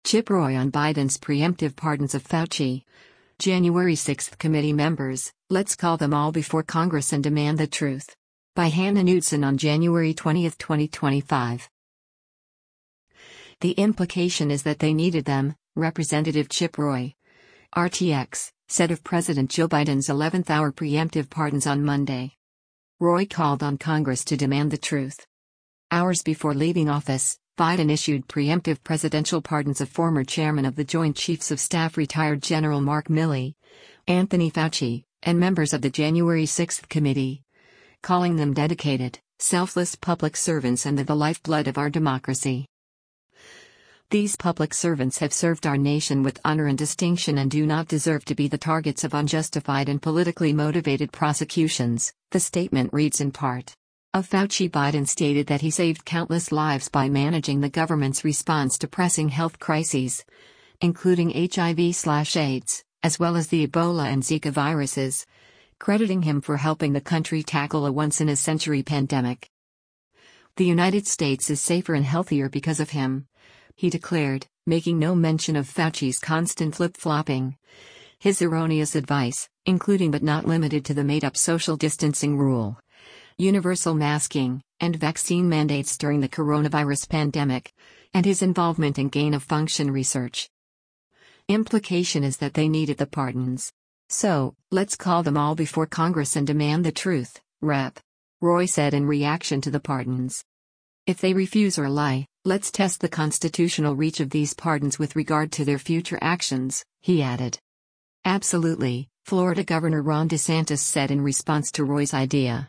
Chip Roy on Biden's preemptive pardons of Fauci. January 6 committee members, let's call them all before Congress and demand the truth. By Hannah Knudsen on January 20, 2025. The implication is that they needed them, Representative Chip Roy, RTX, said of President Joe Biden's 11th-hour preemptive pardons on Monday. Roy called on Congress to demand the truth. Hours before leaving office, Biden issued preemptive presidential pardons of former chairman of the Joint Chiefs of Staff retired General Mark Milley, Anthony Fauci, and members of the January 6 committee, calling them dedicated, selfless public servants and the lifeblood of our democracy. These public servants have served our nation with honor and distinction and do not deserve to be the targets of unjustified and politically motivated prosecutions, the statement reads in part. Of Fauci, Biden stated that he saved countless lives by managing the government's response to pressing health crises, including HIV/AIDS, as well as the Ebola and Zika viruses, crediting him for helping the country tackle a once-in-a-century pandemic. The United States is safer and healthier because of him, he declared, making no mention of Fauci's constant flip-flopping. His erroneous advice, including but not limited to the made-up social distancing rule, universal masking, and vaccine mandates during the coronavirus pandemic, and his involvement in gain-of-function research. Implication is that they needed the pardons. So, let's call them all before Congress and demand the truth, Rep. Roy said in reaction to the pardons. If they refuse or lie, let's test the constitutional reach of these pardons with regard to their future actions, he added. Absolutely, Florida Governor Ron DeSantis said in response to Roy's idea.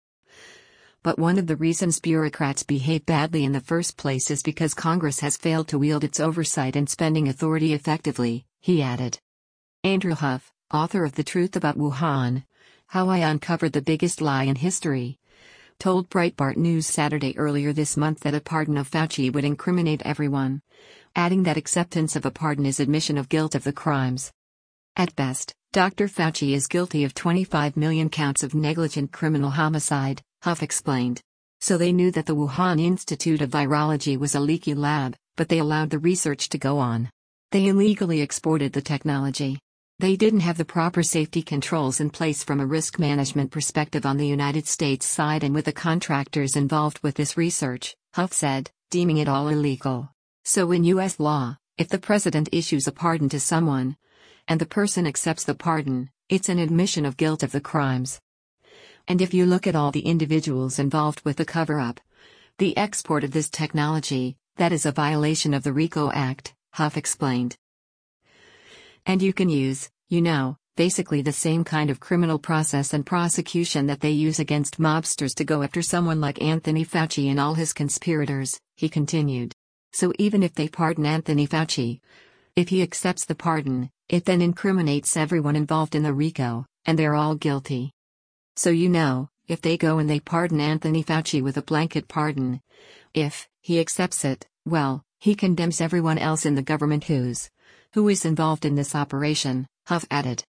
But one of the reasons bureaucrats behave badly in the first place is because Congress has failed to wield its oversight and spending authority effectively, he added. Andrew Huff, author of The Truth About Wuhan, How I Uncovered the Biggest Lie in History, told Breitbart News Saturday earlier this month that a pardon of Fauci would incriminate everyone, adding that acceptance of a pardon is admission of guilt of the crimes. At best, Dr. Fauci is guilty of 25 million counts of negligent criminal homicide, Huff explained. So they knew that the Wuhan Institute of Virology was a leaky lab, but they allowed the research to go on. They illegally exported the technology. They didn't have the proper safety controls in place from a risk management perspective on the United States side and with the contractors involved with this research, Huff said, deeming it all illegal. So in U.S. law, if the president issues a pardon to someone, and the person accepts the pardon, it's an admission of guilt of the crimes. And if you look at all the individuals involved with the cover-up, the export of this technology, that is a violation of the RICO Act, Huff explained. And you can use, basically the same kind of criminal process and prosecution that they use against mobsters to go after someone like Anthony Fauci and all his conspirators, he continued. So even if they pardon Anthony Fauci, if he accepts the pardon, it then incriminates everyone involved in the RICO, and they're all guilty. So if they go and they pardon Anthony Fauci with a blanket pardon, if he accepts it, well, he condemns everyone else in the government who is involved in this operation, Huff added.